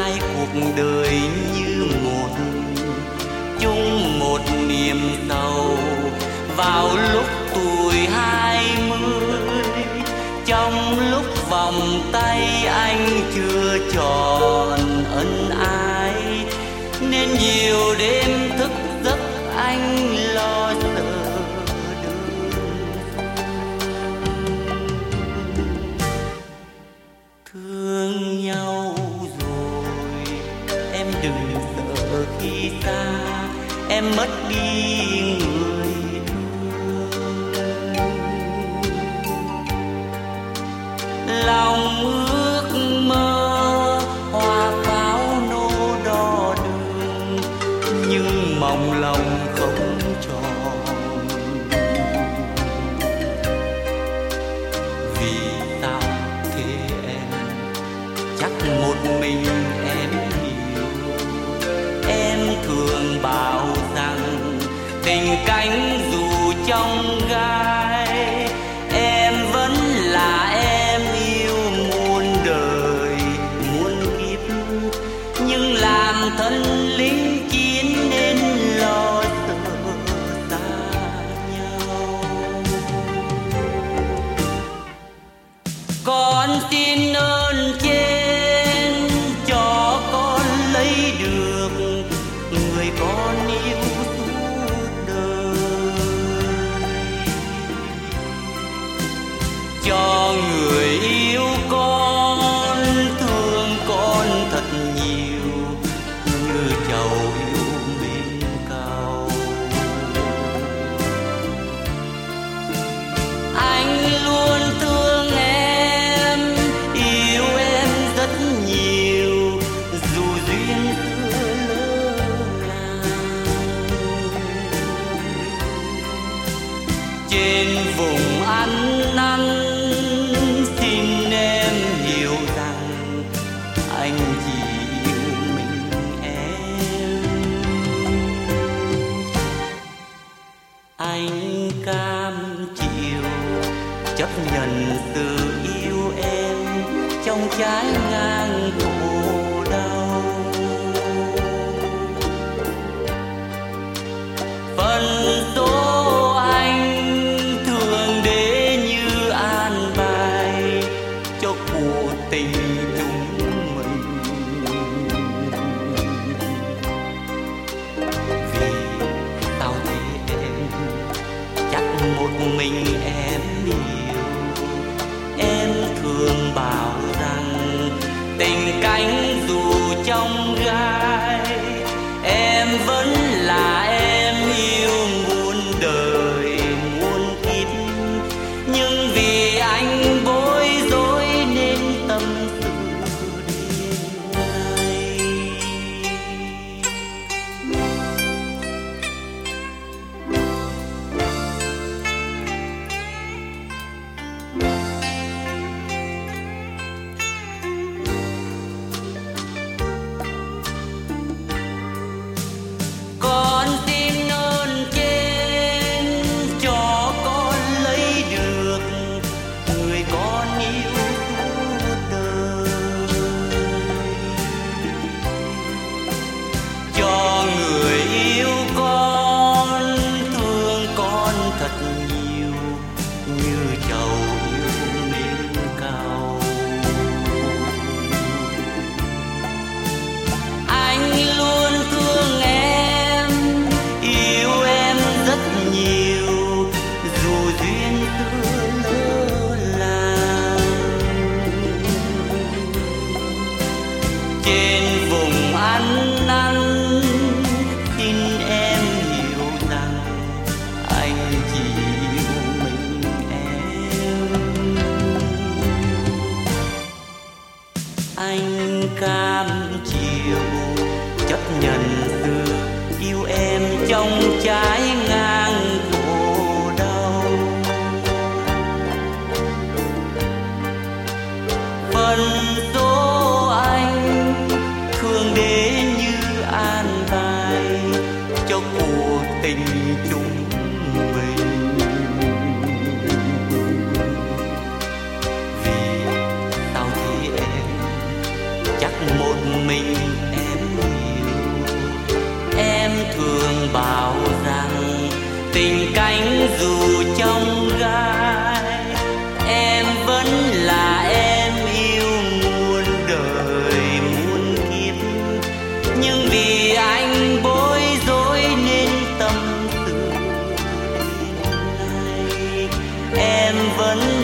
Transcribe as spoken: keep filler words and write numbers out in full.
hai cuộc đời như một, chung một niềm sầu vào lúc tuổi hai mươi. Trong lúc vòng tay anh chưa tròn ân ái, nên nhiều đêm thức giấc anh lo sợ đơn. Thương nhau rồi em đừng sợ khi xa, em mất đi người thương. Lòng ước mơ hoa pháo nô đỏ đường, nhưng mong lòng không tròn. Vì sao thế em, chắc một mình em hiểu. Em thường bảo rằng tình cánh dù trong gai, em vẫn là em yêu muôn đời muôn kiếp. Nhưng làm thân lính chiến nên lo sợ xa nhau. Con xin ơn trên cho con lấy được người con yêu suốt đời, cho người yêu con thương con thật nhiều như chầu yêu bên cầu. Anh luôn thương em, yêu em rất nhiều, dù duyên xưa lỡ làng. Trên vùng ăn năn xin em hiểu rằng anh chỉ yêu mình em. Anh cam chịu chấp nhận sự yêu em trong trái ngang khổ đau. Phần số anh thường để như an bài cho cuộc tình chúng mình. Vì sao thế em, chắc một mình em yêu. Em thường bảo rằng tình cánh dù trong gai, em vẫn là em yêu muôn đời muôn kiếp. Nhưng vì anh bối rối nên tâm sự đêm nay. Con xin ơn trên cho con lấy được người con yêu suốt đời, cho người yêu con thương con thật nhiều như chầu yêu bên cầu. Anh luôn thương em, yêu em rất nhiều, dù duyên xưa lỡ làng. Trên vùng ăn năn xin em hiểu rằng anh chỉ yêu mình em. Anh cam chịu chấp nhận sự yêu em trong trái ngang khổ đau. Phần số anh thường đến như an bài cho cuộc tình chúng mình. Vì sao thế em, chắc một mình vẫn